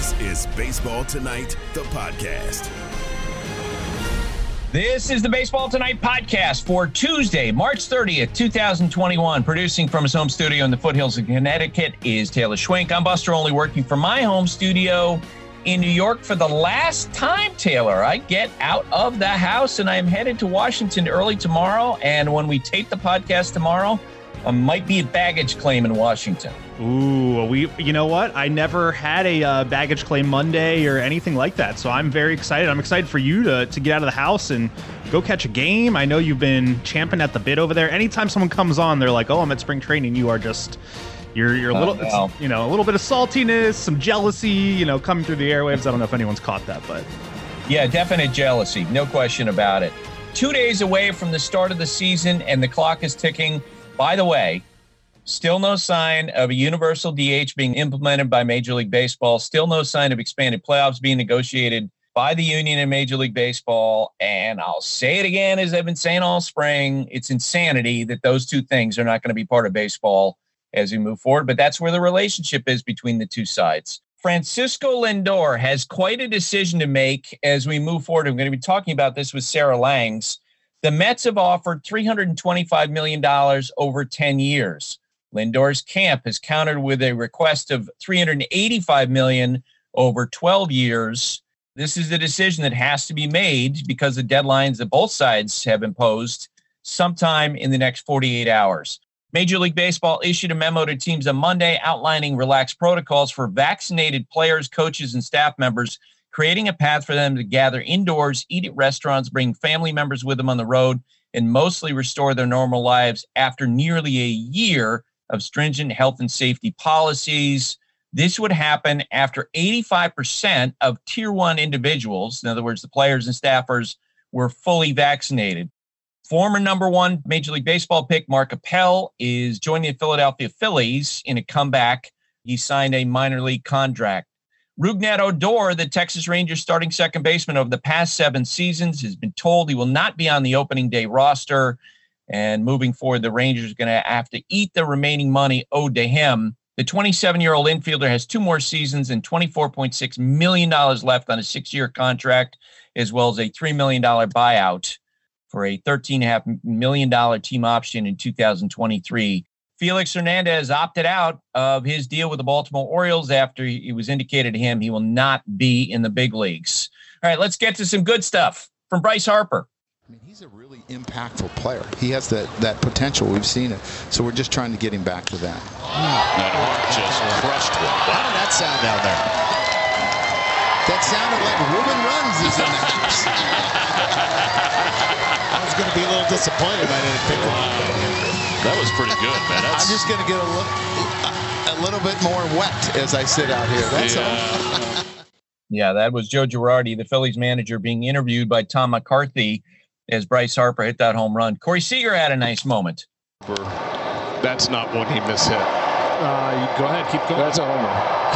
This is Baseball Tonight, the podcast. This is the Baseball Tonight podcast for Tuesday, March 30th, 2021. Producing from his home studio in the foothills of Connecticut is Taylor Schwenk. I'm Buster Olney, working from my home studio in New York for the last time, Taylor. I get out of the house and I am headed to Washington early tomorrow. And when we tape the podcast tomorrow, I might be at baggage claim in Washington. Ooh, you know what? I never had a baggage claim Monday or anything like that, so I'm very excited. I'm excited for you to get out of the house and go catch a game. I know you've been champing at the bit over there. Anytime someone comes on, they're like, "Oh, I'm at spring training." You are just you're a little, a little bit of saltiness, some jealousy, coming through the airwaves. I don't know if anyone's caught that, but yeah, definite jealousy, no question about it. 2 days away from the start of the season, and the clock is ticking. By the way, still no sign of a universal DH being implemented by Major League Baseball. Still no sign of expanded playoffs being negotiated by the union in Major League Baseball. And I'll say it again, as I've been saying all spring, it's insanity that those two things are not going to be part of baseball as we move forward. But that's where the relationship is between the two sides. Francisco Lindor has quite a decision to make as we move forward. I'm going to be talking about this with Sarah Langs. The Mets have offered $325 million over 10 years. Lindor's camp has countered with a request of $385 million over 12 years. This is a decision that has to be made because of deadlines that both sides have imposed sometime in the next 48 hours. Major League Baseball issued a memo to teams on Monday outlining relaxed protocols for vaccinated players, coaches, and staff members, creating a path for them to gather indoors, eat at restaurants, bring family members with them on the road, and mostly restore their normal lives after nearly a year of stringent health and safety policies. This would happen after 85% of Tier 1 individuals, in other words, the players and staffers, were fully vaccinated. Former number one Major League Baseball pick Mark Appel is joining the Philadelphia Phillies in a comeback. He signed a minor league contract. Rougned Odor, the Texas Rangers starting second baseman over the past 7 seasons, has been told he will not be on the opening day roster. And moving forward, the Rangers are going to have to eat the remaining money owed to him. The 27-year-old infielder has 2 more seasons and $24.6 million left on a 6-year contract, as well as a $3 million buyout for a $13.5 million team option in 2023. Felix Hernandez opted out of his deal with the Baltimore Orioles after it was indicated to him he will not be in the big leagues. All right, let's get to some good stuff from Bryce Harper. I mean, he's a really impactful player. He has that potential. We've seen it. So we're just trying to get him back to that. That heart just crushed one. How did that sound down there? That sounded like Ruben Runs is in the house. I was going to be a little disappointed if I didn't pick one. That was pretty good, man. I'm just going to get a little bit more wet as I sit out here. That's all. Yeah, that was Joe Girardi, the Phillies manager, being interviewed by Tom McCarthy as Bryce Harper hit that home run. Corey Seager had a nice moment. That's not one he mishit. Go ahead, keep going. That's a homer.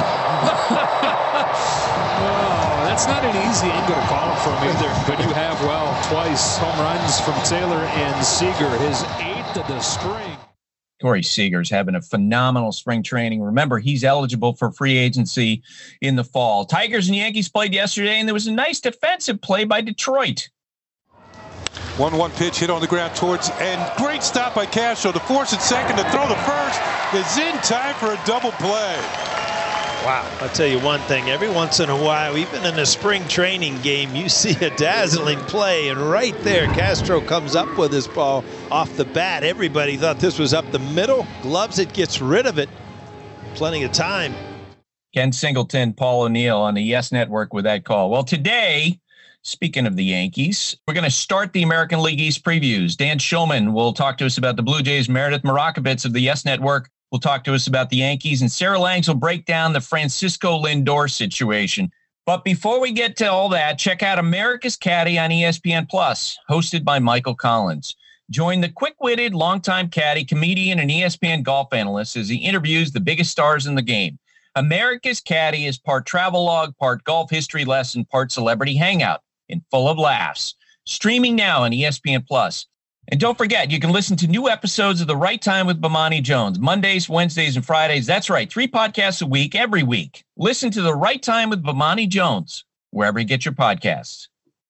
Oh, that's not an easy angle to call from either, but you have, twice home runs from Taylor and Seager, his 8th of the spring. Corey Seager's having a phenomenal spring training. Remember, he's eligible for free agency in the fall. Tigers and Yankees played yesterday, and there was a nice defensive play by Detroit. 1-1 pitch hit on the ground towards, and great stop by Castro to force it second to throw the first is in time for a double play. Wow, I'll tell you one thing, every once in a while, even in a spring training game, you see a dazzling play, and right there, Castro comes up with this ball off the bat. Everybody thought this was up the middle, gloves it, gets rid of it. Plenty of time. Ken Singleton, Paul O'Neill on the Yes Network with that call. Well, today, speaking of the Yankees, we're going to start the American League East previews. Dan Shulman will talk to us about the Blue Jays. Meredith Marakovitz of the Yes Network will talk to us about the Yankees. And Sarah Langs will break down the Francisco Lindor situation. But before we get to all that, check out America's Caddy on ESPN+, hosted by Michael Collins. Join the quick-witted, longtime caddy, comedian, and ESPN golf analyst as he interviews the biggest stars in the game. America's Caddy is part travelogue, part golf history lesson, part celebrity hangout, and full of laughs. Streaming now on ESPN+. And don't forget, you can listen to new episodes of The Right Time with Bomani Jones, Mondays, Wednesdays, and Fridays. That's right, 3 podcasts a week, every week. Listen to The Right Time with Bomani Jones, wherever you get your podcasts.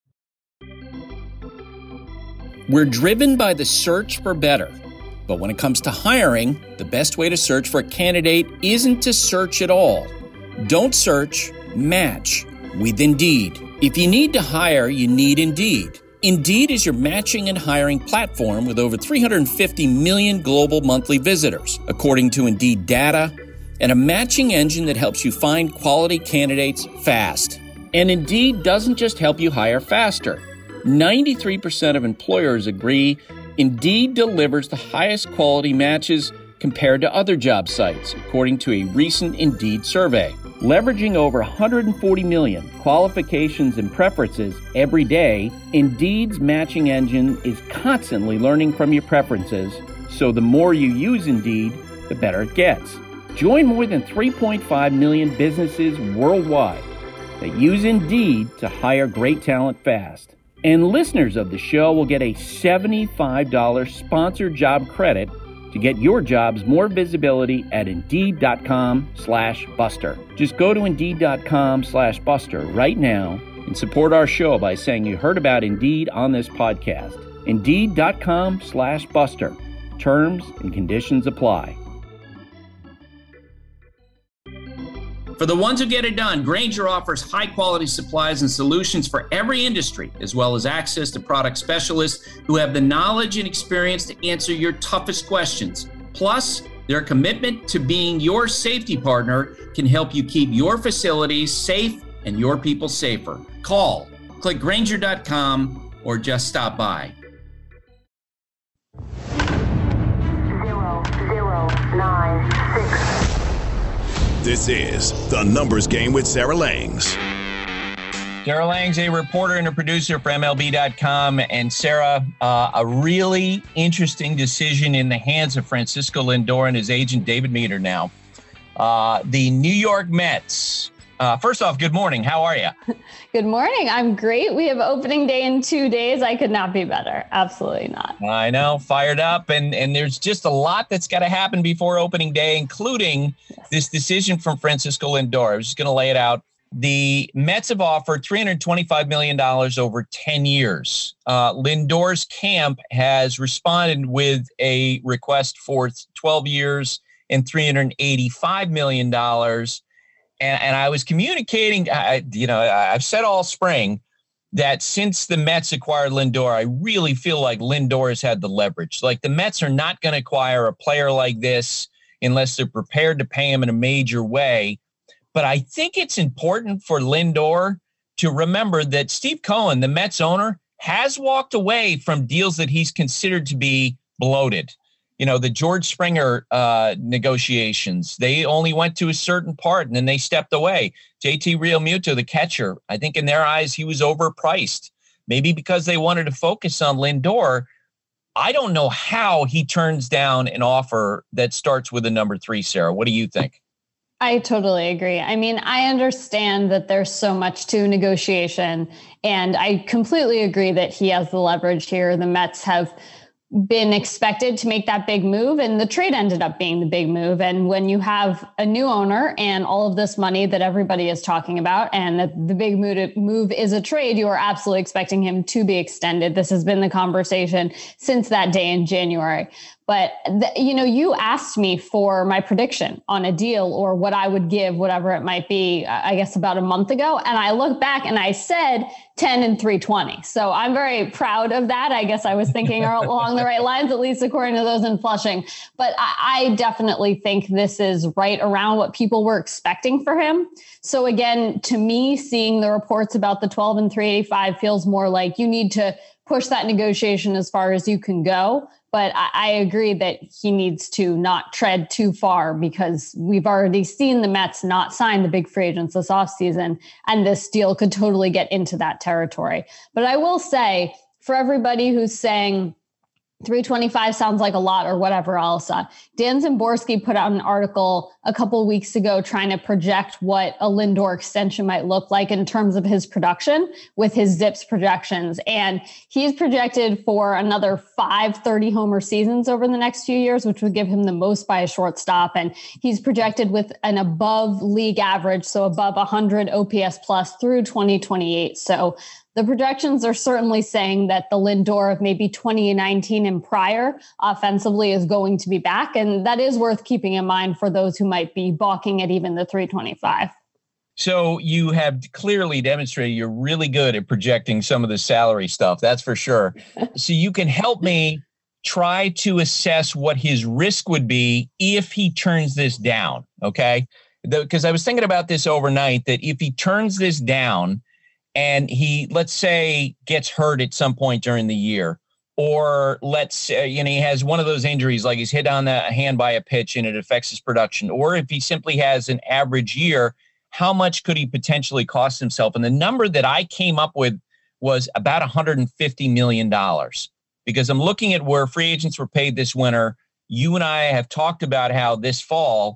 We're driven by the search for better. But when it comes to hiring, the best way to search for a candidate isn't to search at all. Don't search, match with Indeed. If you need to hire, you need Indeed. Indeed is your matching and hiring platform with over 350 million global monthly visitors, according to Indeed data, and a matching engine that helps you find quality candidates fast. And Indeed doesn't just help you hire faster. 93% of employers agree Indeed delivers the highest quality matches compared to other job sites, according to a recent Indeed survey. Leveraging over 140 million qualifications and preferences every day, Indeed's matching engine is constantly learning from your preferences, so the more you use Indeed, the better it gets. Join more than 3.5 million businesses worldwide that use Indeed to hire great talent fast. And listeners of the show will get a $75 sponsored job credit to get your jobs more visibility at Indeed.com/Buster. Just go to Indeed.com/Buster right now and support our show by saying you heard about Indeed on this podcast. Indeed.com/Buster. Terms and conditions apply. For the ones who get it done, Grainger offers high-quality supplies and solutions for every industry, as well as access to product specialists who have the knowledge and experience to answer your toughest questions. Plus, their commitment to being your safety partner can help you keep your facilities safe and your people safer. Call, click Grainger.com, or just stop by. 0096. This is The Numbers Game with Sarah Langs. Sarah Langs, a reporter and a producer for MLB.com. And Sarah, a really interesting decision in the hands of Francisco Lindor and his agent, David Meter now. The New York Mets. First off, good morning. How are you? Good morning. I'm great. We have opening day in 2 days. I could not be better. Absolutely not. I know. Fired up. And there's just a lot that's got to happen before opening day, including this decision from Francisco Lindor. I was just going to lay it out. The Mets have offered $325 million over 10 years. Lindor's camp has responded with a request for 12 years and $385 million. And I was communicating, I've said all spring that since the Mets acquired Lindor, I really feel like Lindor has had the leverage. Like, the Mets are not going to acquire a player like this unless they're prepared to pay him in a major way. But I think it's important for Lindor to remember that Steve Cohen, the Mets owner, has walked away from deals that he's considered to be bloated. You know, the George Springer negotiations, they only went to a certain part and then they stepped away. JT Realmuto, the catcher, I think in their eyes, he was overpriced. Maybe because they wanted to focus on Lindor. I don't know how he turns down an offer that starts with a number 3, Sarah. What do you think? I totally agree. I mean, I understand that there's so much to negotiation, and I completely agree that he has the leverage here. The Mets have been expected to make that big move, and the trade ended up being the big move. And when you have a new owner and all of this money that everybody is talking about, and that the big move is a trade, you are absolutely expecting him to be extended. This has been the conversation since that day in January. But, you asked me for my prediction on a deal or what I would give, whatever it might be, I guess about a month ago. And I look back and I said 10 and 320. So I'm very proud of that. I guess I was thinking along the right lines, at least according to those in Flushing. But I definitely think this is right around what people were expecting for him. So again, to me, seeing the reports about the 12 and 385 feels more like you need to push that negotiation as far as you can go. But I agree that he needs to not tread too far, because we've already seen the Mets not sign the big free agents this offseason, and this deal could totally get into that territory. But I will say, for everybody who's saying, 325 sounds like a lot or whatever else. Dan Szymborski put out an article a couple of weeks ago trying to project what a Lindor extension might look like in terms of his production with his ZiPS projections. And he's projected for another 5 30-homer seasons over the next few years, which would give him the most by a shortstop. And he's projected with an above league average, so above 100 OPS plus through 2028. So the projections are certainly saying that the Lindor of maybe 2019 and prior offensively is going to be back. And that is worth keeping in mind for those who might be balking at even the 325. So you have clearly demonstrated you're really good at projecting some of the salary stuff. That's for sure. So you can help me try to assess what his risk would be if he turns this down. Okay. Because I was thinking about this overnight, that if he turns this down, and he, let's say, gets hurt at some point during the year, or let's say, he has one of those injuries, like he's hit on the hand by a pitch and it affects his production, or if he simply has an average year, how much could he potentially cost himself? And the number that I came up with was about $150 million, because I'm looking at where free agents were paid this winter. You and I have talked about how this fall,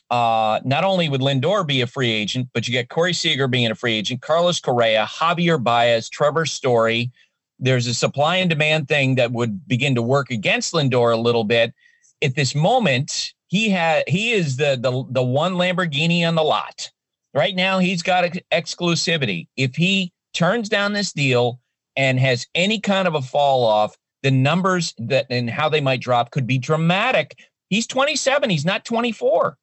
not only would Lindor be a free agent, but you get Corey Seager being a free agent, Carlos Correa, Javier Baez, Trevor Story. There's a supply and demand thing that would begin to work against Lindor a little bit. At this moment, he is the one Lamborghini on the lot. Right now, he's got exclusivity. If he turns down this deal and has any kind of a fall off, the numbers that and how they might drop could be dramatic. He's 27. He's not 24.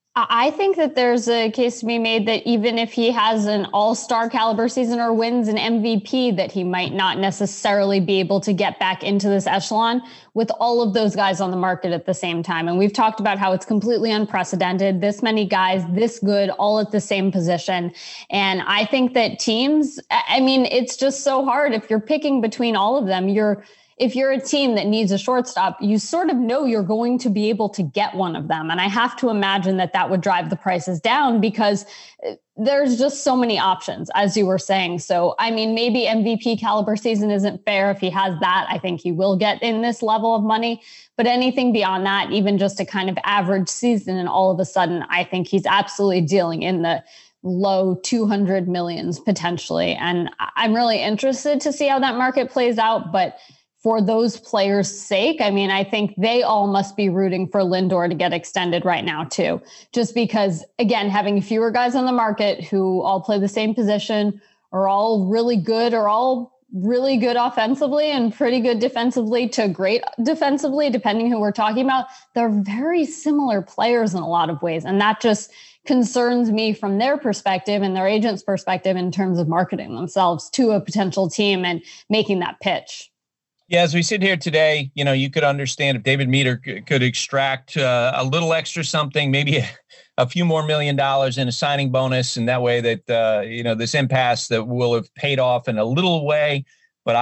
I think that there's a case to be made that even if he has an all-star caliber season or wins an MVP, that he might not necessarily be able to get back into this echelon with all of those guys on the market at the same time. And we've talked about how it's completely unprecedented, this many guys, this good, all at the same position. And I think that teams, it's just so hard. If you're picking between all of them, if you're a team that needs a shortstop, you sort of know you're going to be able to get one of them. And I have to imagine that would drive the prices down because there's just so many options, as you were saying. So, maybe MVP caliber season isn't fair. If he has that, I think he will get in this level of money. But anything beyond that, even just a kind of average season, and all of a sudden, I think he's absolutely dealing in the low 200 millions potentially. And I'm really interested to see how that market plays out. But for those players' sake, I think they all must be rooting for Lindor to get extended right now too. Just because, again, having fewer guys on the market who all play the same position, are all really good, or all really good offensively and pretty good defensively to great defensively, depending who we're talking about, they're very similar players in a lot of ways. And that just concerns me from their perspective and their agent's perspective in terms of marketing themselves to a potential team and making that pitch. Yeah, as we sit here today, you could understand if David Meter could extract a little extra something, maybe a few more $1 million in a signing bonus, and that way that, this impasse that will have paid off in a little way. But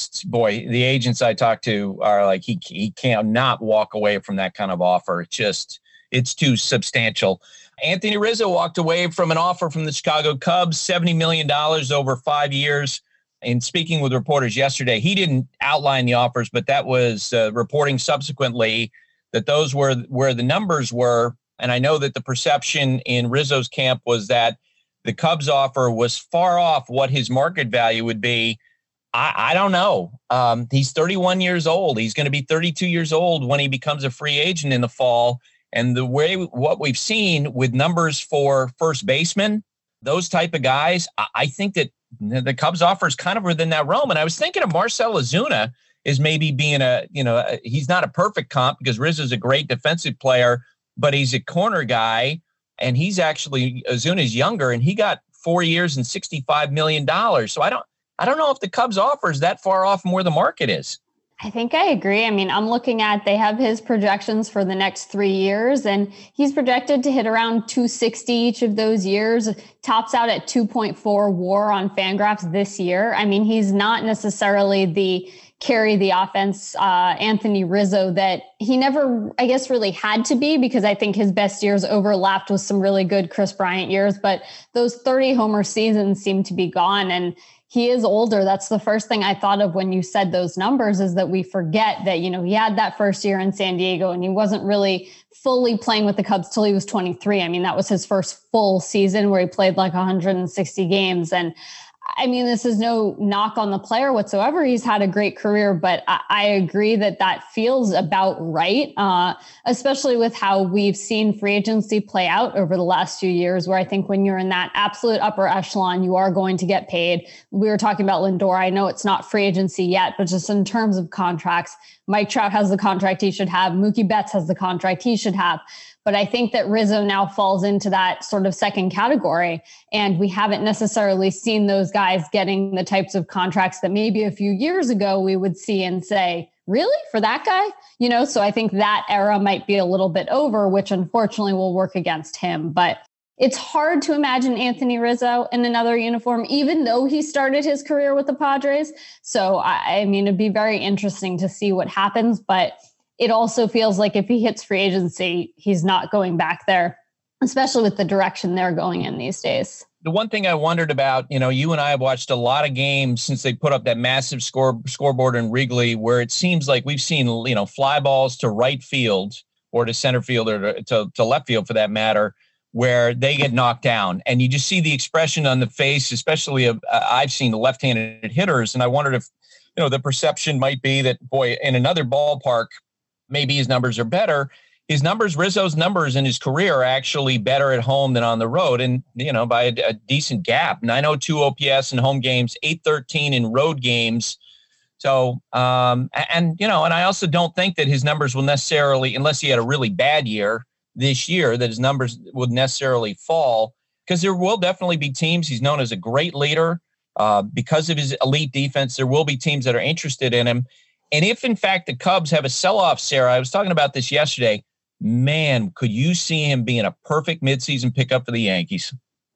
the agents I talk to are like, he can't not walk away from that kind of offer. It's too substantial. Anthony Rizzo walked away from an offer from the Chicago Cubs, $70 million over 5 years. In speaking with reporters yesterday, he didn't outline the offers, but that was reporting subsequently that those were where the numbers were. And I know that the perception in Rizzo's camp was that the Cubs offer was far off what his market value would be. I don't know. He's 31 years old. He's going to be 32 years old when he becomes a free agent in the fall. And what we've seen with numbers for first baseman, those type of guys, I think that the Cubs offer is kind of within that realm. And I was thinking of Marcell Ozuna as maybe being he's not a perfect comp because Rizzo's a great defensive player, but he's a corner guy, and Ozuna's younger, and he got 4 years and $65 million. So I don't know if the Cubs offer is that far off from where the market is. I think I agree. I'm looking at, they have his projections for the next 3 years, and he's projected to hit around 260 each of those years, tops out at 2.4 WAR on Fangraphs this year. He's not necessarily the carry the offense Anthony Rizzo that he never, I guess, really had to be, because I think his best years overlapped with some really good Chris Bryant years, but those 30 homer seasons seem to be gone. And he is older. That's the first thing I thought of when you said those numbers, is that we forget that, he had that first year in San Diego and he wasn't really fully playing with the Cubs till he was 23. I mean, that was his first full season where he played like 160 games. And I mean, this is no knock on the player whatsoever. He's had a great career, but I agree that feels about right, especially with how we've seen free agency play out over the last few years, where I think when you're in that absolute upper echelon, you are going to get paid. We were talking about Lindor. I know it's not free agency yet, but just in terms of contracts, Mike Trout has the contract he should have. Mookie Betts has the contract he should have. But I think that Rizzo now falls into that sort of second category. And we haven't necessarily seen those guys getting the types of contracts that maybe a few years ago we would see and say, really, for that guy? So I think that era might be a little bit over, which unfortunately will work against him. But it's hard to imagine Anthony Rizzo in another uniform, even though he started his career with the Padres. So, I mean, it'd be very interesting to see what happens. But it also feels like if he hits free agency, he's not going back there, especially with the direction they're going in these days. The one thing I wondered about, you and I have watched a lot of games since they put up that massive scoreboard in Wrigley, where it seems like we've seen, fly balls to right field or to center field or to left field for that matter, where they get knocked down. And you just see the expression on the face, especially of I've seen the left-handed hitters. And I wondered if, the perception might be that, boy, in another ballpark, maybe his numbers are better. Rizzo's numbers in his career are actually better at home than on the road. And, by a decent gap, 902 OPS in home games, 813 in road games. So, and I also don't think that his numbers will necessarily, unless he had a really bad year this year, that his numbers would necessarily fall, because there will definitely be teams. He's known as a great leader because of his elite defense. There will be teams that are interested in him. And if, in fact, the Cubs have a sell-off, Sarah, I was talking about this yesterday, man, could you see him being a perfect midseason pickup for the Yankees?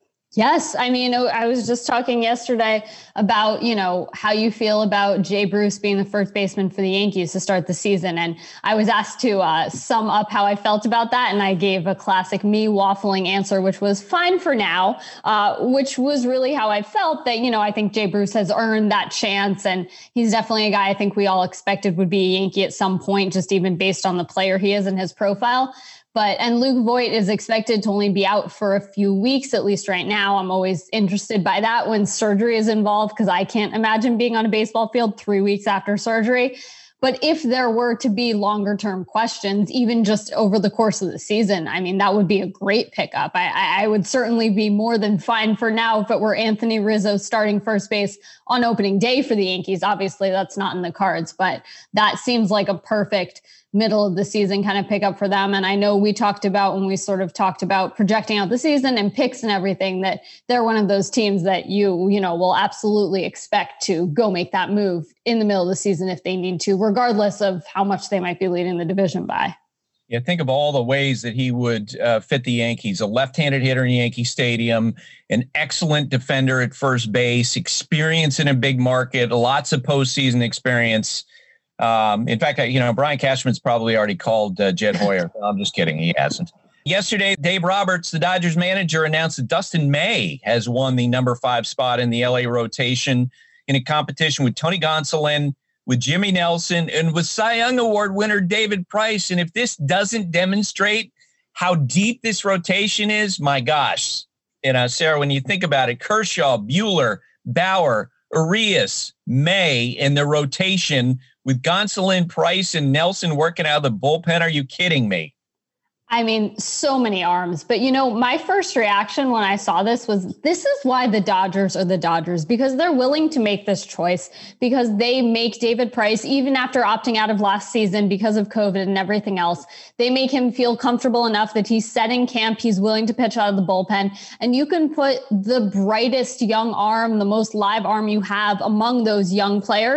Yes. I mean, I was just talking yesterday about, how you feel about Jay Bruce being the first baseman for the Yankees to start the season. And I was asked to sum up how I felt about that. And I gave a classic me waffling answer, which was fine for now, which was really how I felt that, I think Jay Bruce has earned that chance. And he's definitely a guy I think we all expected would be a Yankee at some point, just even based on the player he is and his profile. And Luke Voit is expected to only be out for a few weeks, at least right now. I'm always interested by that when surgery is involved, because I can't imagine being on a baseball field 3 weeks after surgery. But if there were to be longer term questions, even just over the course of the season, I mean, that would be a great pickup. I would certainly be more than fine for now if it were Anthony Rizzo starting first base on opening day for the Yankees. Obviously, that's not in the cards, but that seems like a perfect middle of the season kind of pickup for them. And I know we talked about when we sort of talked about projecting out the season and picks and everything, that they're one of those teams that you will absolutely expect to go make that move in the middle of the season if they need to, regardless of how much they might be leading the division by. Yeah, think of all the ways that he would fit the Yankees. A left-handed hitter in Yankee Stadium, an excellent defender at first base, experience in a big market, lots of postseason experience. In fact, Brian Cashman's probably already called Jed Hoyer. I'm just kidding. He hasn't. Yesterday, Dave Roberts, the Dodgers manager, announced that Dustin May has won the number 5 spot in the LA rotation in a competition with Tony Gonsolin, with Jimmy Nelson, and with Cy Young Award winner David Price. And if this doesn't demonstrate how deep this rotation is, my gosh. Sarah, when you think about it, Kershaw, Buehler, Bauer, Urias, May in the rotation with Gonsolin, Price, and Nelson working out of the bullpen. Are you kidding me? I mean, so many arms. But, my first reaction when I saw this is why the Dodgers are the Dodgers, because they're willing to make this choice, because they make David Price, even after opting out of last season because of COVID and everything else, they make him feel comfortable enough that he's set in camp. He's willing to pitch out of the bullpen. And you can put the brightest young arm, the most live arm you have among those young players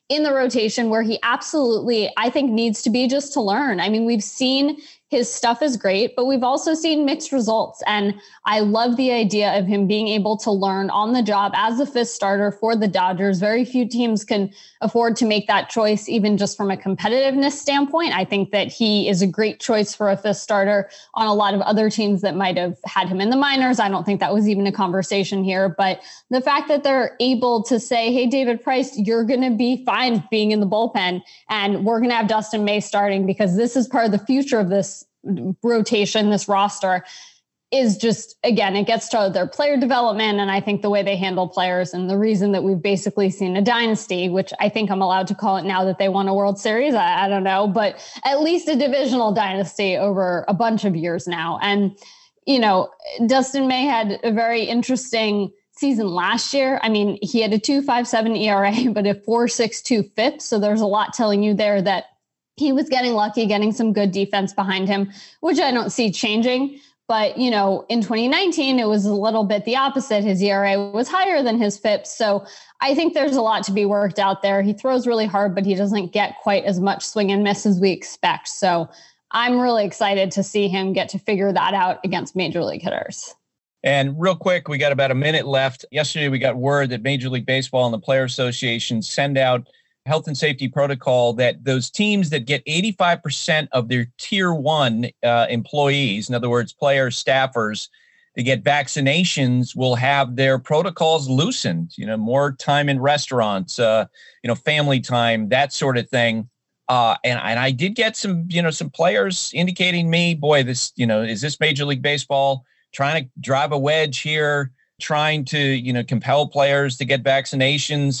in the rotation where he absolutely, I think, needs to be just to learn. I mean, we've seen his stuff is great, but we've also seen mixed results. And I love the idea of him being able to learn on the job as a fifth starter for the Dodgers. Very few teams can afford to make that choice, even just from a competitiveness standpoint. I think that he is a great choice for a fifth starter on a lot of other teams that might have had him in the minors. I don't think that was even a conversation here. But the fact that they're able to say, hey, David Price, you're going to be fine being in the bullpen, and we're going to have Dustin May starting because this is part of the future of this rotation, this roster, is just, again, it gets to their player development. And I think the way they handle players, and the reason that we've basically seen a dynasty, which I think I'm allowed to call it now that they won a World Series, I don't know, but at least a divisional dynasty over a bunch of years now. And, you know, Dustin May had a very interesting season last year. I mean, he had a 2.57 ERA, but a 4.62 FIP. So there's a lot telling you there that he was getting lucky, getting some good defense behind him, which I don't see changing. But, you know, in 2019, it was a little bit the opposite. His ERA was higher than his FIP. So I think there's a lot to be worked out there. He throws really hard, but he doesn't get quite as much swing and miss as we expect. So I'm really excited to see him get to figure that out against major league hitters. And real quick, we got about a minute left. Yesterday, we got word that Major League Baseball and the Player Association send out health and safety protocol that those teams that get 85% of their tier 1 employees, in other words, players, staffers, to get vaccinations will have their protocols loosened, you know, more time in restaurants, family time, that sort of thing. And I did get some players indicating me, boy, this, is this Major League Baseball trying to drive a wedge here, trying to, compel players to get vaccinations?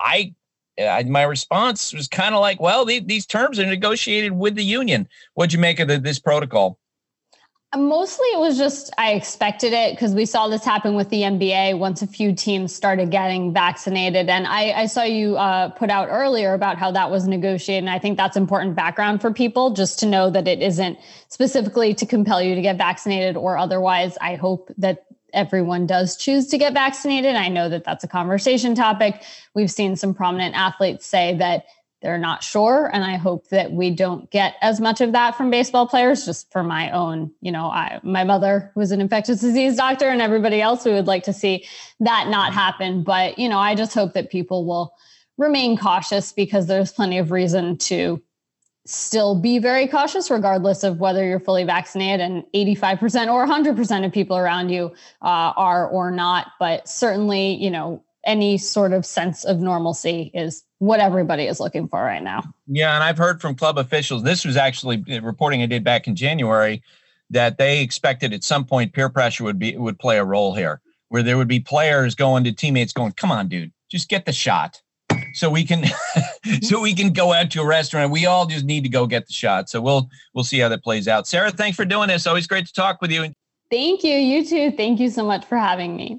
My response was kind of like, well, these terms are negotiated with the union. What'd you make of this protocol? Mostly it was just, I expected it because we saw this happen with the NBA once a few teams started getting vaccinated. And I saw you put out earlier about how that was negotiated. And I think that's important background for people just to know that it isn't specifically to compel you to get vaccinated or otherwise. I hope that everyone does choose to get vaccinated. I know that that's a conversation topic. We've seen some prominent athletes say that they're not sure. And I hope that we don't get as much of that from baseball players. Just for my own, my mother was an infectious disease doctor, and everybody else, we would like to see that not happen. But, I just hope that people will remain cautious because there's plenty of reason to still be very cautious, regardless of whether you're fully vaccinated and 85% or 100% of people around you are or not. But certainly, any sort of sense of normalcy is what everybody is looking for right now. Yeah. And I've heard from club officials, this was actually reporting I did back in January, that they expected at some point peer pressure would play a role here, where there would be players going to teammates going, come on, dude, just get the shot. So we can go out to a restaurant. We all just need to go get the shot. So we'll see how that plays out. Sarah, thanks for doing this. Always great to talk with you. Thank you. You too. Thank you so much for having me.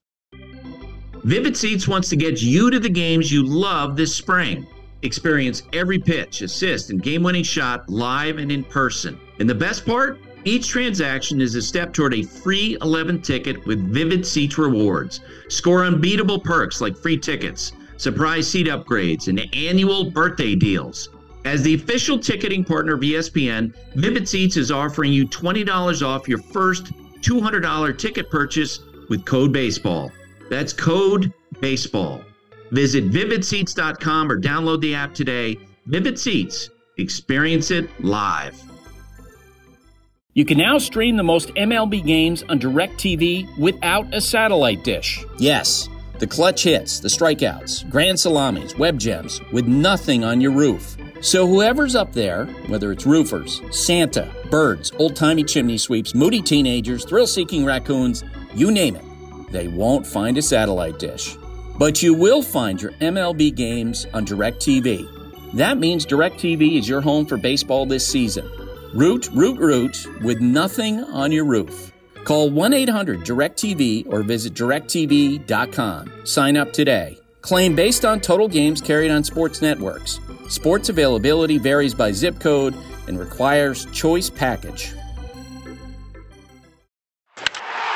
Vivid Seats wants to get you to the games you love this spring. Experience every pitch, assist, and game-winning shot live and in person. And the best part? Each transaction is a step toward a free 11th ticket with Vivid Seats rewards. Score unbeatable perks like free tickets, surprise seat upgrades, and annual birthday deals. As the official ticketing partner of ESPN, Vivid Seats is offering you $20 off your first $200 ticket purchase with code BASEBALL. That's code BASEBALL. Visit vividseats.com or download the app today. Vivid Seats. Experience it live. You can now stream the most MLB games on DirecTV without a satellite dish. Yes, the clutch hits, the strikeouts, grand salamis, web gems, with nothing on your roof. So whoever's up there, whether it's roofers, Santa, birds, old-timey chimney sweeps, moody teenagers, thrill-seeking raccoons, you name it, they won't find a satellite dish. But you will find your MLB games on DirecTV. That means DirecTV is your home for baseball this season. Root with nothing on your roof. Call 1-800-DIRECTV or visit directv.com. Sign up today. Claim based on total games carried on sports networks. Sports availability varies by zip code and requires choice package.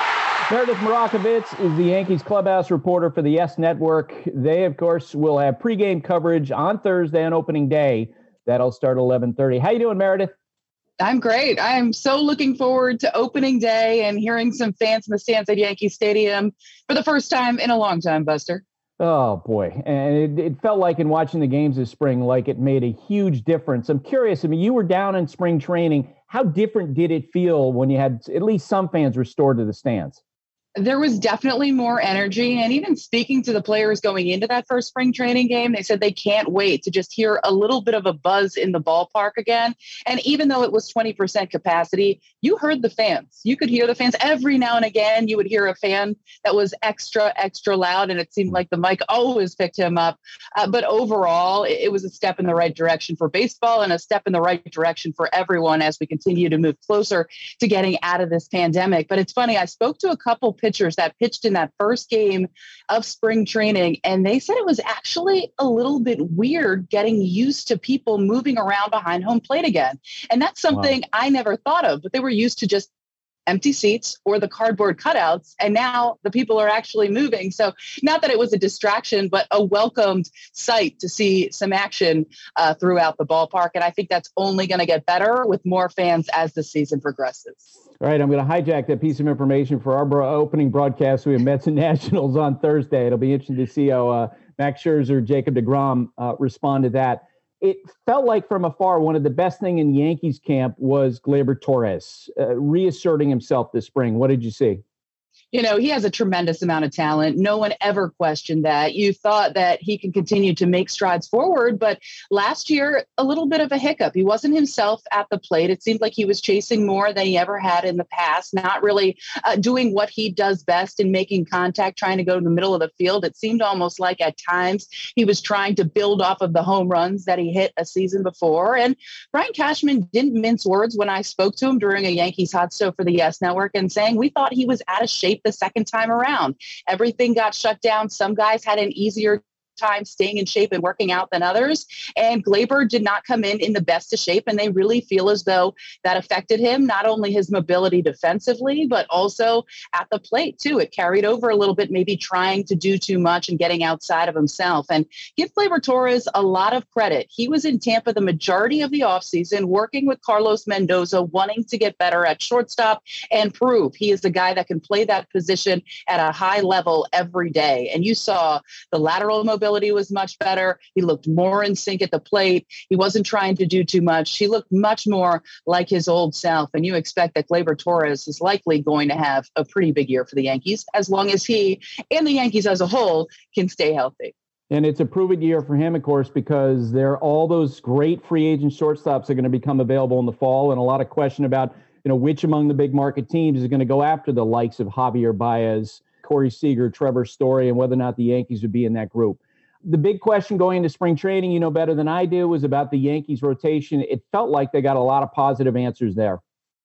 Meredith Marakovitz is the Yankees clubhouse reporter for the Yes Network. They, of course, will have pregame coverage on Thursday on opening day. That'll start at 11:30. How you doing, Meredith? I'm great. I'm so looking forward to opening day and hearing some fans in the stands at Yankee Stadium for the first time in a long time, Buster. Oh, boy. And it felt like in watching the games this spring, like it made a huge difference. I'm curious. I mean, you were down in spring training. How different did it feel when you had at least some fans restored to the stands? There was definitely more energy. And even speaking to the players going into that first spring training game, they said they can't wait to just hear a little bit of a buzz in the ballpark again. And even though it was 20% capacity, you heard the fans. You could hear the fans every now and again. You would hear a fan that was extra, extra loud. And it seemed like the mic always picked him up. But overall, it was a step in the right direction for baseball and a step in the right direction for everyone as we continue to move closer to getting out of this pandemic. But it's funny, I spoke to a couple pitchers that pitched in that first game of spring training, and they said it was actually a little bit weird getting used to people moving around behind home plate again. And that's something I never thought of, but they were used to just empty seats or the cardboard cutouts. And now the people are actually moving. So not that it was a distraction, but a welcomed sight to see some action throughout the ballpark. And I think that's only going to get better with more fans as the season progresses. All right, I'm going to hijack that piece of information for our opening broadcast. We have Mets and Nationals on Thursday. It'll be interesting to see how Max Scherzer, Jacob deGrom respond to that. It felt like from afar, one of the best thing in Yankees camp was Gleyber Torres reasserting himself this spring. What did you see? You know, he has a tremendous amount of talent. No one ever questioned that. You thought that he can continue to make strides forward, but last year, a little bit of a hiccup. He wasn't himself at the plate. It seemed like he was chasing more than he ever had in the past, not really doing what he does best in making contact, trying to go to the middle of the field. It seemed almost like at times he was trying to build off of the home runs that he hit a season before. And Brian Cashman didn't mince words when I spoke to him during a Yankees Hot Stove for the Yes Network and saying we thought he was out of shape the second time around. Everything got shut down. Some guys had an easier time staying in shape and working out than others. And Gleyber did not come in the best of shape. And they really feel as though that affected him, not only his mobility defensively, but also at the plate too. It carried over a little bit, maybe trying to do too much and getting outside of himself. And give Gleyber Torres a lot of credit. He was in Tampa the majority of the offseason, working with Carlos Mendoza, wanting to get better at shortstop and prove he is the guy that can play that position at a high level every day. And you saw the lateral mobility was much better. He looked more in sync at the plate. He wasn't trying to do too much. He looked much more like his old self. And you expect that Gleyber Torres is likely going to have a pretty big year for the Yankees, as long as he and the Yankees as a whole can stay healthy. And it's a proven year for him, of course, because all those great free agent shortstops are going to become available in the fall, and a lot of question about, which among the big market teams is going to go after the likes of Javier Baez, Corey Seager, Trevor Story, and whether or not the Yankees would be in that group. The big question going into spring training, you know better than I do, was about the Yankees rotation. It felt like they got a lot of positive answers there.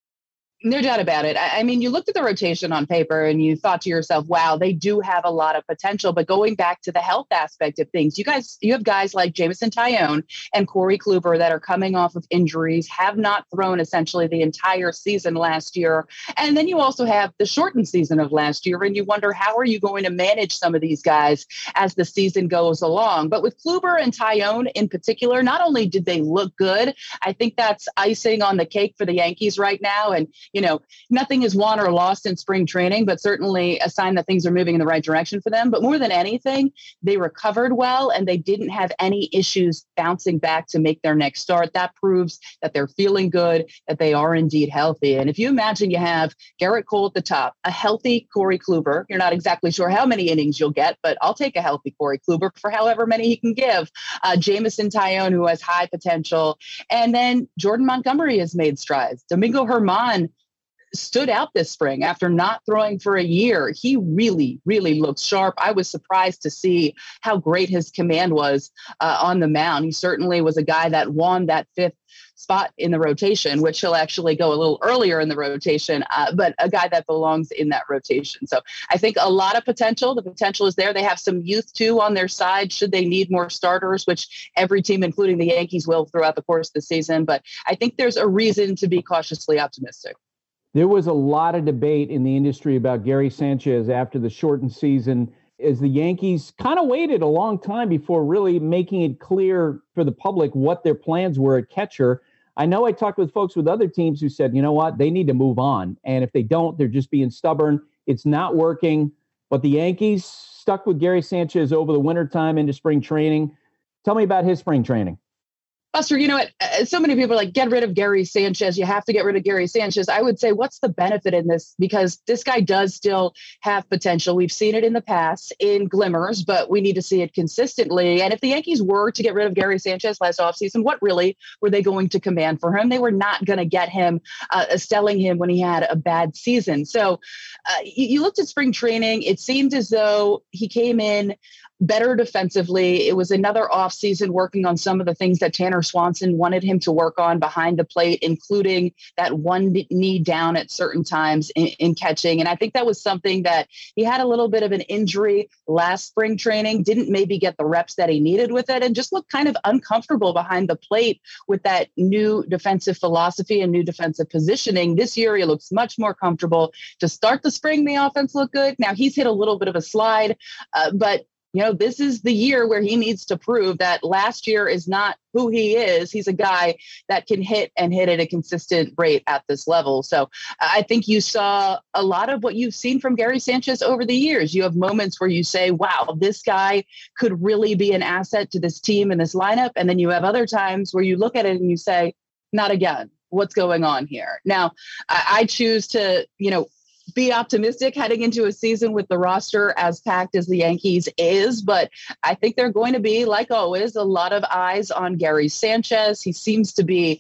No doubt about it. I mean, you looked at the rotation on paper and you thought to yourself, wow, they do have a lot of potential. But going back to the health aspect of things, you have guys like Jameson Taillon and Corey Kluber that are coming off of injuries, have not thrown essentially the entire season last year. And then you also have the shortened season of last year. And you wonder, how are you going to manage some of these guys as the season goes along? But with Kluber and Taillon in particular, not only did they look good, I think that's icing on the cake for the Yankees right now. And nothing is won or lost in spring training, but certainly a sign that things are moving in the right direction for them. But more than anything, they recovered well and they didn't have any issues bouncing back to make their next start. That proves that they're feeling good, that they are indeed healthy. And if you imagine you have Garrett Cole at the top, a healthy Corey Kluber, you're not exactly sure how many innings you'll get, but I'll take a healthy Corey Kluber for however many he can give. Jameson Taillon, who has high potential. And then Jordan Montgomery has made strides. Domingo Germán stood out this spring after not throwing for a year. He really, really looked sharp. I was surprised to see how great his command was on the mound. He certainly was a guy that won that fifth spot in the rotation, which he'll actually go a little earlier in the rotation, but a guy that belongs in that rotation. So I think a lot of potential. The potential is there. They have some youth too on their side should they need more starters, which every team, including the Yankees, will throughout the course of the season. But I think there's a reason to be cautiously optimistic. There was a lot of debate in the industry about Gary Sanchez after the shortened season, as the Yankees kind of waited a long time before really making it clear for the public what their plans were at catcher. I know I talked with folks with other teams who said, you know what, they need to move on. And if they don't, they're just being stubborn. It's not working. But the Yankees stuck with Gary Sanchez over the wintertime into spring training. Tell me about his spring training. Buster, you know what? So many people are like, get rid of Gary Sanchez. You have to get rid of Gary Sanchez. I would say, what's the benefit in this? Because this guy does still have potential. We've seen it in the past in glimmers, but we need to see it consistently. And if the Yankees were to get rid of Gary Sanchez last offseason, what really were they going to command for him? They were not going to get him, selling him when he had a bad season. So you looked at spring training. It seemed as though he came in better defensively. It was another offseason working on some of the things that Tanner Swanson wanted him to work on behind the plate, including that one knee down at certain times in catching. And I think that was something that he had a little bit of an injury last spring training, didn't maybe get the reps that he needed with it, and just looked kind of uncomfortable behind the plate with that new defensive philosophy and new defensive positioning. This year, he looks much more comfortable. To start the spring, the offense looked good. Now he's hit a little bit of a slide, but this is the year where he needs to prove that last year is not who he is. He's a guy that can hit at a consistent rate at this level. So I think you saw a lot of what you've seen from Gary Sanchez over the years. You have moments where you say, wow, this guy could really be an asset to this team and this lineup. And then you have other times where you look at it and you say, not again. What's going on here? Now, I choose to, be optimistic heading into a season with the roster as packed as the Yankees is, but I think they're going to be, like always, a lot of eyes on Gary Sanchez. He seems to be,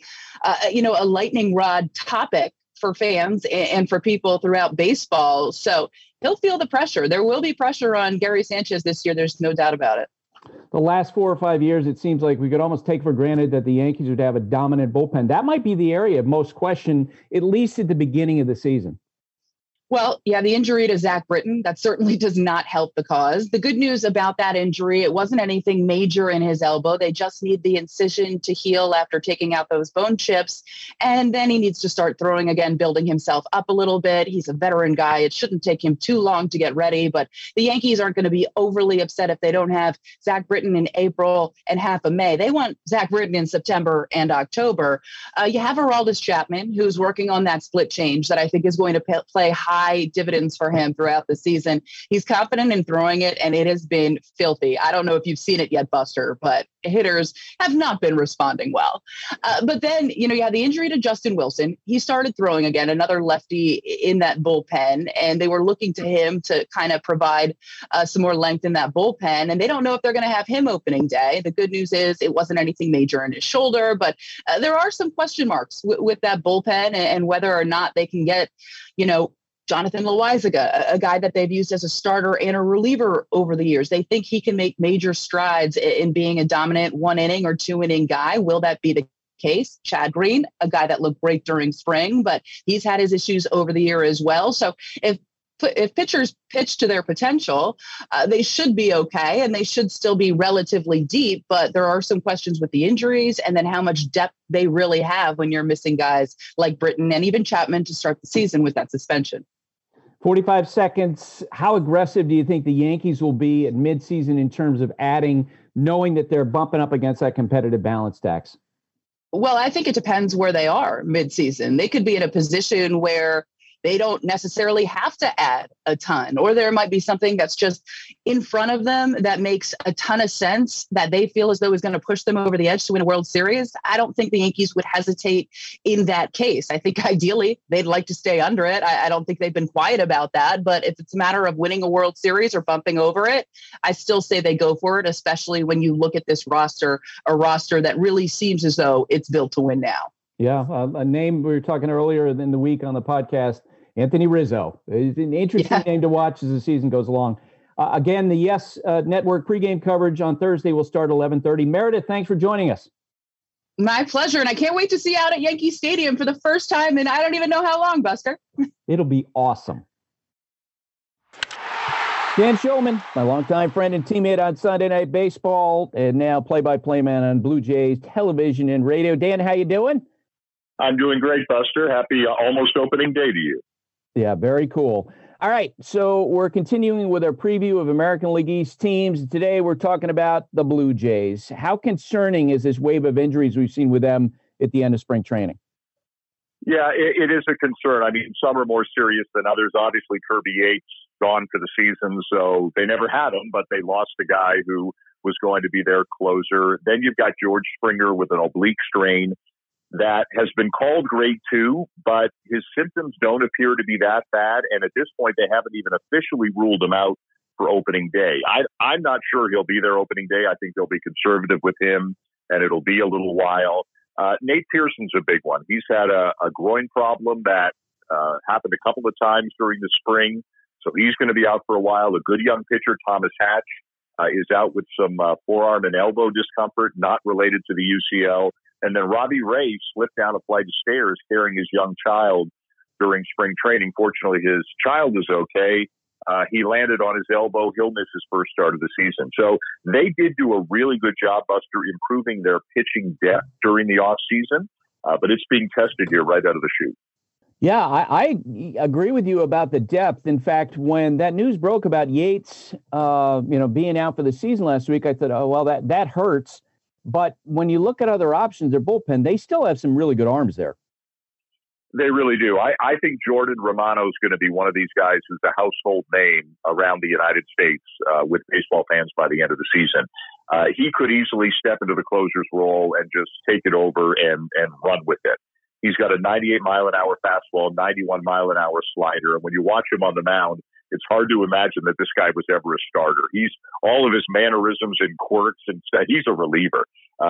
a lightning rod topic for fans and for people throughout baseball. So he'll feel the pressure. There will be pressure on Gary Sanchez this year. There's no doubt about it. The last 4 or 5 years, it seems like we could almost take for granted that the Yankees would have a dominant bullpen. That might be the area of most question, at least at the beginning of the season. Well, yeah, the injury to Zach Britton, that certainly does not help the cause. The good news about that injury, it wasn't anything major in his elbow. They just need the incision to heal after taking out those bone chips. And then he needs to start throwing again, building himself up a little bit. He's a veteran guy. It shouldn't take him too long to get ready, but the Yankees aren't going to be overly upset if they don't have Zach Britton in April and half of May. They want Zach Britton in September and October. You have Aroldis Chapman, who's working on that split change that I think is going to play high dividends for him throughout the season. He's confident in throwing it, and it has been filthy. I don't know if you've seen it yet, Buster, but hitters have not been responding well. But then, you had the injury to Justin Wilson. He started throwing again, another lefty in that bullpen, and they were looking to him to kind of provide some more length in that bullpen, and they don't know if they're going to have him opening day. The good news is it wasn't anything major in his shoulder, but there are some question marks with that bullpen and whether or not they can get, Jonathan Loaizaga, a guy that they've used as a starter and a reliever over the years. They think he can make major strides in being a dominant 1 inning or 2 inning guy. Will that be the case? Chad Green, a guy that looked great during spring, but he's had his issues over the year as well. So if pitchers pitch to their potential, they should be okay, and they should still be relatively deep, but there are some questions with the injuries and then how much depth they really have when you're missing guys like Britton and even Chapman to start the season with that suspension. 45 seconds. How aggressive do you think the Yankees will be at midseason in terms of adding, knowing that they're bumping up against that competitive balance tax? Well, I think it depends where they are midseason. They could be in a position where they don't necessarily have to add a ton, or there might be something that's just in front of them that makes a ton of sense that they feel as though is going to push them over the edge to win a World Series. I don't think the Yankees would hesitate in that case. I think ideally they'd like to stay under it. I don't think they've been quiet about that, but if it's a matter of winning a World Series or bumping over it, I still say they go for it, especially when you look at this roster, a roster that really seems as though it's built to win now. Yeah, a name we were talking earlier in the week on the podcast, Anthony Rizzo. It's an interesting name to watch as the season goes along. Again, the Yes Network pregame coverage on Thursday will start 11:30. Meredith, thanks for joining us. My pleasure, and I can't wait to see you out at Yankee Stadium for the first time in I don't even know how long, Buster. It'll be awesome. Dan Shulman, my longtime friend and teammate on Sunday Night Baseball, and now play-by-play man on Blue Jays television and radio. Dan, how you doing? I'm doing great, Buster. Happy almost opening day to you. Yeah, very cool. All right, so we're continuing with our preview of American League East teams. Today we're talking about the Blue Jays. How concerning is this wave of injuries we've seen with them at the end of spring training? Yeah, it is a concern. I mean, some are more serious than others. Obviously, Kirby Yates gone for the season, so they never had him, but they lost a guy who was going to be their closer. Then you've got George Springer with an oblique strain that has been called grade 2, but his symptoms don't appear to be that bad. And at this point, they haven't even officially ruled him out for opening day. I'm not sure he'll be there opening day. I think they'll be conservative with him, and it'll be a little while. Nate Pearson's a big one. He's had a groin problem that happened a couple of times during the spring, so he's going to be out for a while. A good young pitcher, Thomas Hatch, is out with some forearm and elbow discomfort, not related to the UCL. And then Robbie Ray slipped down a flight of stairs carrying his young child during spring training. Fortunately, his child is okay. He landed on his elbow. He'll miss his first start of the season. So they did do a really good job, Buster, improving their pitching depth during the offseason, but it's being tested here right out of the chute. Yeah, I agree with you about the depth. In fact, when that news broke about Yates, being out for the season last week, I thought, oh, well, that hurts. But when you look at other options, their bullpen, they still have some really good arms there. They really do. I think Jordan Romano is going to be one of these guys who's a household name around the United States with baseball fans by the end of the season. He could easily step into the closer's role and just take it over and run with it. He's got a 98-mile-an-hour fastball, 91-mile-an-hour slider. And when you watch him on the mound, it's hard to imagine that this guy was ever a starter. He's all of his mannerisms and quirks, and he's a reliever.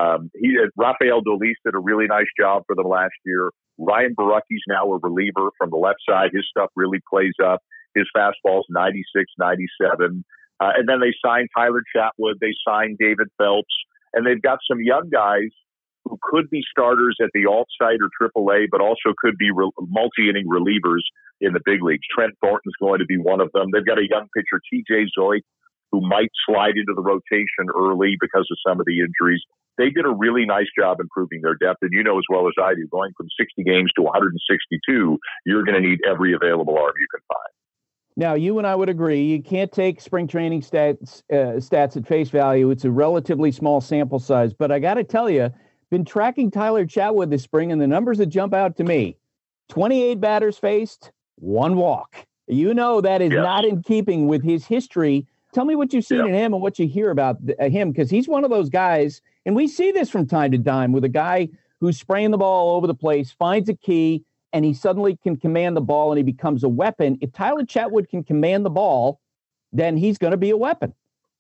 Rafael Dolis did a really nice job for them last year. Ryan Baracki's now a reliever from the left side. His stuff really plays up. His fastball's 96, 97. And then they signed Tyler Chatwood. They signed David Phelps. And they've got some young guys who could be starters at the alt site or AAA, but also could be multi-inning relievers in the big leagues. Trent Thornton's going to be one of them. They've got a young pitcher, TJ Zoik, who might slide into the rotation early because of some of the injuries. They did a really nice job improving their depth. And you know as well as I do, going from 60 games to 162, you're going to need every available arm you can find. Now, you and I would agree, you can't take spring training stats at face value. It's a relatively small sample size. But I got to tell you, been tracking Tyler Chatwood this spring, and the numbers that jump out to me, 28 batters faced, 1 walk. You know that is not in keeping with his history. Tell me what you've seen in him and what you hear about him, because he's one of those guys, and we see this from time to time with a guy who's spraying the ball all over the place, finds a key, and he suddenly can command the ball and he becomes a weapon. If Tyler Chatwood can command the ball, then he's going to be a weapon.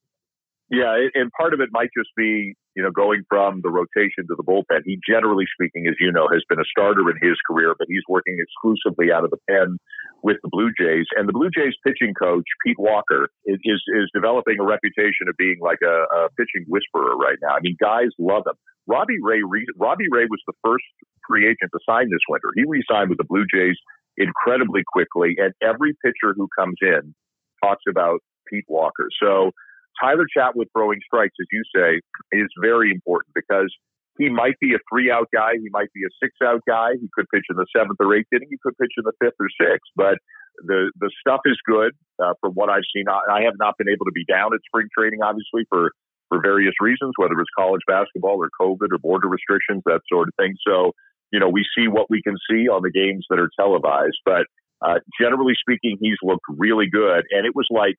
Yeah, and part of it might just be, going from the rotation to the bullpen. He, generally speaking, as you know, has been a starter in his career, but he's working exclusively out of the pen with the Blue Jays. And the Blue Jays pitching coach, Pete Walker, is developing a reputation of being like a pitching whisperer right now. I mean, guys love him. Robbie Ray was the first free agent to sign this winter. He re-signed with the Blue Jays incredibly quickly, and every pitcher who comes in talks about Pete Walker. So Tyler Chatwood throwing strikes, as you say, is very important because he might be a 3-out guy. He might be a 6-out guy. He could pitch in the 7th or 8th inning. He could pitch in the 5th or 6th. But the stuff is good from what I've seen. I have not been able to be down at spring training, obviously, for various reasons, whether it's college basketball or COVID or border restrictions, that sort of thing. So, we see what we can see on the games that are televised. But generally speaking, he's looked really good. And it was like,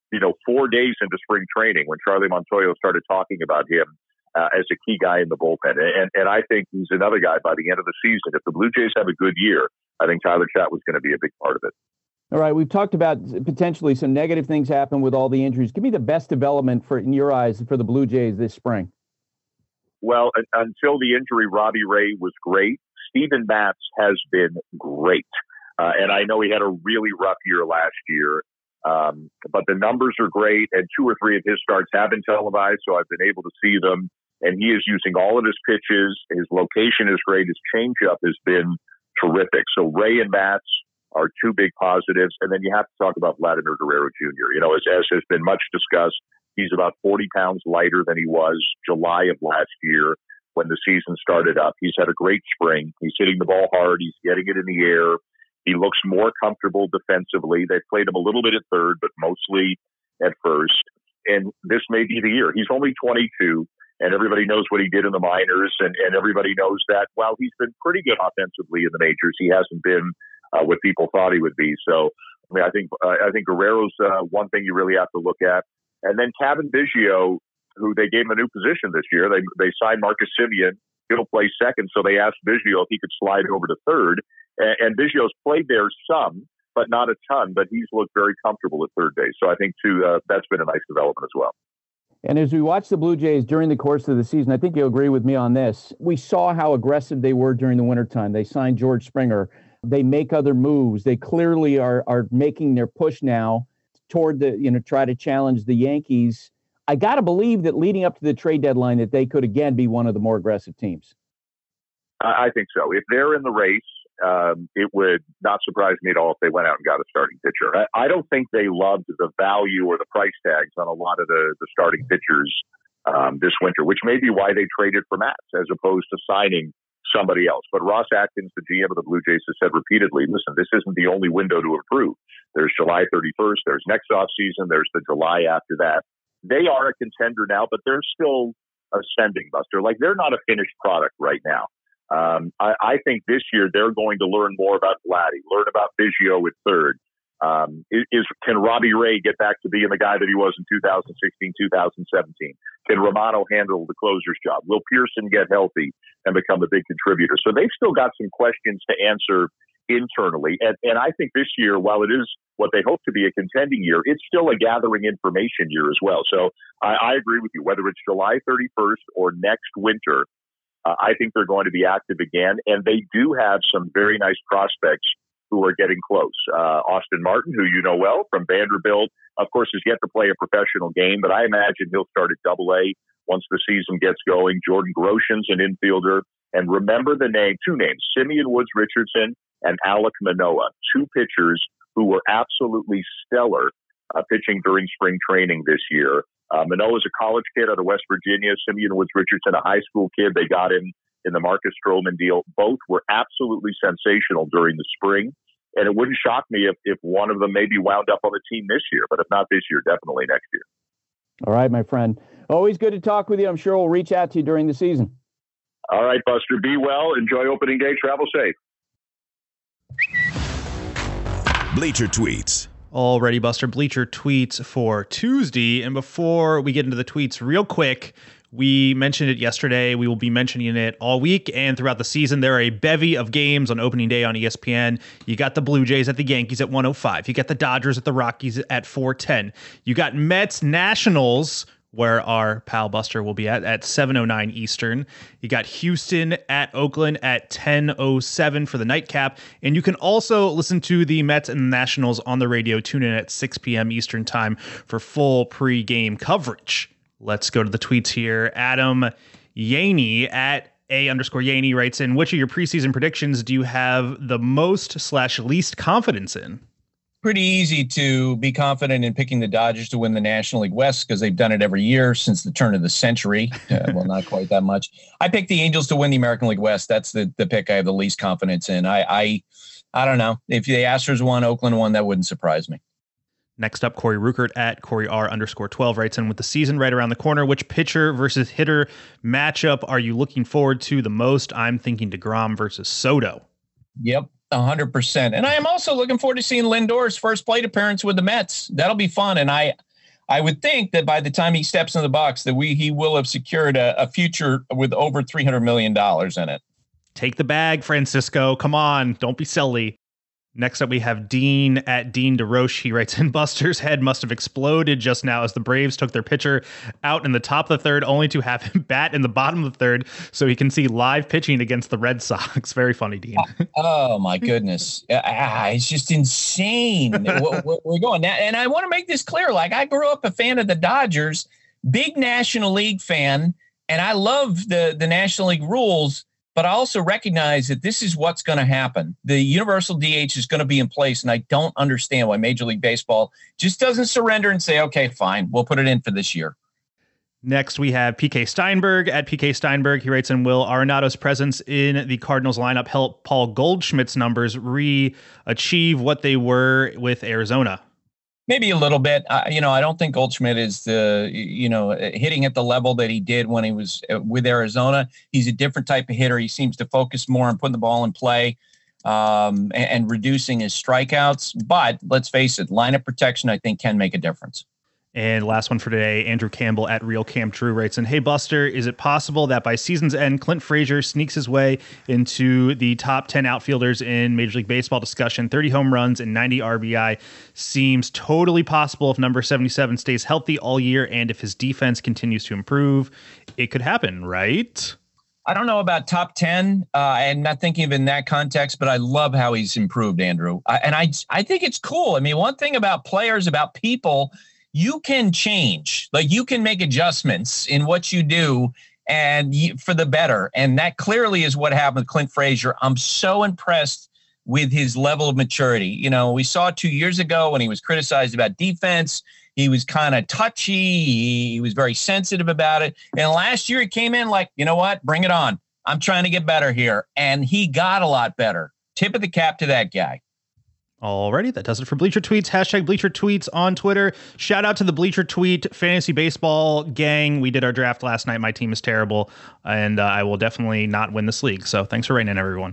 4 days into spring training when Charlie Montoyo started talking about him as a key guy in the bullpen. And I think he's another guy by the end of the season. If the Blue Jays have a good year, I think Tyler Chatwood's going to be a big part of it. All right. We've talked about potentially some negative things happen with all the injuries. Give me the best development in your eyes for the Blue Jays this spring. Well, until the injury, Robbie Ray was great. Steven Matz has been great. And I know he had a really rough year last year. But the numbers are great, and 2 or 3 of his starts have been televised, so I've been able to see them. And he is using all of his pitches. His location is great. His changeup has been terrific. So Ray and Matz are 2 big positives. And then you have to talk about Vladimir Guerrero Jr. As has been much discussed, he's about 40 pounds lighter than he was July of last year. when the season started up. He's had a great spring. He's hitting the ball hard. He's getting it in the air. He looks more comfortable defensively. They've played him a little bit at third, but mostly at first. And this may be the year. He's only 22, and everybody knows what he did in the minors, and everybody knows that while he's been pretty good offensively in the majors, he hasn't been what people thought he would be. So, I mean, I think Guerrero's one thing you really have to look at. And then Cavan Biggio, who they gave him a new position this year. They signed Marcus Semien. He'll play second, so they asked Biggio if he could slide over to third. And Biggio's played there some, but not a ton, but he's looked very comfortable at third base. So I think, too, that's been a nice development as well. And as we watch the Blue Jays during the course of the season, I think you'll agree with me on this. We saw how aggressive they were during the wintertime. They signed George Springer. They make other moves. They clearly are making their push now toward try to challenge the Yankees. I got to believe that leading up to the trade deadline that they could again be one of the more aggressive teams. I think so. If they're in the race, it would not surprise me at all if they went out and got a starting pitcher. I don't think they loved the value or the price tags on a lot of the starting pitchers this winter, which may be why they traded for Matz as opposed to signing somebody else. But Ross Atkins, the GM of the Blue Jays, has said repeatedly, listen, this isn't the only window to improve. There's July 31st. There's next offseason. There's the July after that. They are a contender now, but they're still ascending, Buster. Like, they're not a finished product right now. I think this year they're going to learn more about Vladdy, learn about Biggio at third. Can Robbie Ray get back to being the guy that he was in 2016, 2017? Can Romano handle the closer's job? Will Pearson get healthy and become a big contributor? So they've still got some questions to answer internally. And I think this year, while it is what they hope to be a contending year, it's still a gathering information year as well. So I agree with you. Whether it's July 31st or next winter, I think they're going to be active again. And they do have some very nice prospects who are getting close. Austin Martin, who you know well from Vanderbilt, of course, has yet to play a professional game, but I imagine he'll start at Double-A once the season gets going. Jordan Groshans, an infielder. And remember two names, Simeon Woods Richardson and Alek Manoah, two pitchers who were absolutely stellar pitching during spring training this year. Manoah is a college kid out of West Virginia. Simeon Woods Richardson, a high school kid. They got him in the Marcus Stroman deal. Both were absolutely sensational during the spring. And it wouldn't shock me if one of them maybe wound up on the team this year. But if not this year, definitely next year. All right, my friend. Always good to talk with you. I'm sure we'll reach out to you during the season. All right, Buster. Be well. Enjoy opening day. Travel safe. Bleacher Tweets. Already, Buster. Bleacher Tweets for Tuesday. And before we get into the tweets real quick, we mentioned it yesterday. We will be mentioning it all week and throughout the season. There are a bevy of games on opening day on ESPN. You got the Blue Jays at the Yankees at 1:05. You got the Dodgers at the Rockies at 4:10. You got Mets Nationals, where our pal Buster will be at 7:09 Eastern. You got Houston at Oakland at 10:07 for the nightcap. And you can also listen to the Mets and the Nationals on the radio. Tune in at 6 p.m. Eastern time for full pregame coverage. Let's go to the tweets here. Adam Yaney at @A_Yaney writes in, which of your preseason predictions do you have the most/least confidence in? Pretty easy to be confident in picking the Dodgers to win the National League West because they've done it every year since the turn of the century. Well, not quite that much. I picked the Angels to win the American League West. That's the pick I have the least confidence in. I don't know. If the Astros won, Oakland won, that wouldn't surprise me. Next up, Corey Ruckert at CoreyR_12 writes in, with the season right around the corner, which pitcher versus hitter matchup are you looking forward to the most? I'm thinking DeGrom versus Soto. Yep, 100%. And I am also looking forward to seeing Lindor's first plate appearance with the Mets. That'll be fun. And I would think that by the time he steps in the box, that he will have secured a future with over $300 million in it. Take the bag, Francisco. Come on, don't be silly. Next up, we have Dean at Dean DeRoche. He writes in, Buster's head must have exploded just now as the Braves took their pitcher out in the top of the third, only to have him bat in the bottom of the third so he can see live pitching against the Red Sox. Very funny, Dean. Oh, my goodness. It's just insane. We're going now. And I want to make this clear. Like, I grew up a fan of the Dodgers, big National League fan, and I love the National League rules. But I also recognize that this is what's going to happen. The universal DH is going to be in place, and I don't understand why Major League Baseball just doesn't surrender and say, okay, fine, we'll put it in for this year. Next, we have PK Steinberg at PK Steinberg. He writes in, will Arenado's presence in the Cardinals lineup help Paul Goldschmidt's numbers achieve what they were with Arizona? Maybe a little bit. I don't think Goldschmidt is hitting at the level that he did when he was with Arizona. He's a different type of hitter. He seems to focus more on putting the ball in play and reducing his strikeouts. But let's face it, lineup protection, I think, can make a difference. And last one for today, Andrew Campbell at Real Camp True writes in, hey, Buster, is it possible that by season's end, Clint Frazier sneaks his way into the top 10 outfielders in Major League Baseball discussion? 30 home runs and 90 RBI seems totally possible if number 77 stays healthy all year and if his defense continues to improve. It could happen, right? I don't know about top 10 and not thinking of it in that context, but I love how he's improved, Andrew. I think it's cool. I mean, one thing about players, about people, you can change, like you can make adjustments in what you do and for the better. And that clearly is what happened with Clint Frazier. I'm so impressed with his level of maturity. We saw 2 years ago when he was criticized about defense, he was kind of touchy. He was very sensitive about it. And last year he came in like, you know what, bring it on. I'm trying to get better here. And he got a lot better. Tip of the cap to that guy. Alrighty, that does it for Bleacher Tweets. Hashtag Bleacher Tweets on Twitter. Shout out to the Bleacher Tweet Fantasy Baseball gang. We did our draft last night. My team is terrible, and I will definitely not win this league. So thanks for writing in, everyone.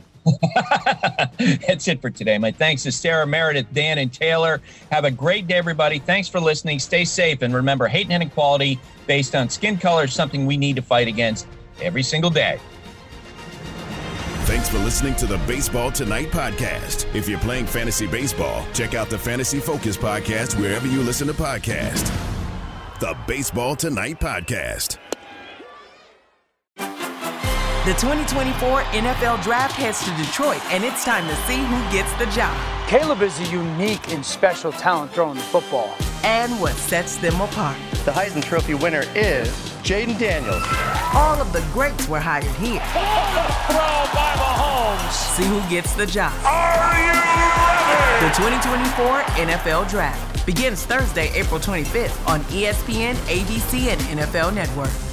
That's it for today. My thanks to Sarah, Meredith, Dan, and Taylor. Have a great day, everybody. Thanks for listening. Stay safe. And remember, hate and inequality based on skin color is something we need to fight against every single day. Thanks for listening to the Baseball Tonight podcast. If you're playing fantasy baseball, check out the Fantasy Focus podcast wherever you listen to podcasts. The Baseball Tonight podcast. The 2024 NFL Draft heads to Detroit, and it's time to see who gets the job. Caleb is a unique and special talent throwing the football. And what sets them apart. The Heisman Trophy winner is Jaden Daniels. All of the greats were hired here. Throw by Mahomes. See who gets the job. Are you ready? The 2024 NFL Draft begins Thursday, April 25th on ESPN, ABC, and NFL Network.